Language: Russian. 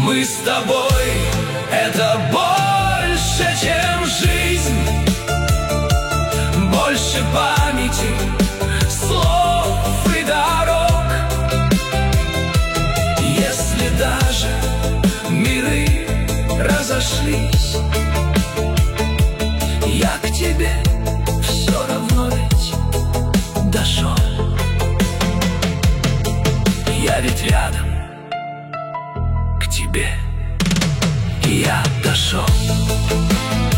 Мы с тобой — это больше, чем жизнь, больше памяти, слов и дорог. Если даже миры разошлись, я к тебе все равно ведь дошел. Я ведь рядом, к тебе я дошел.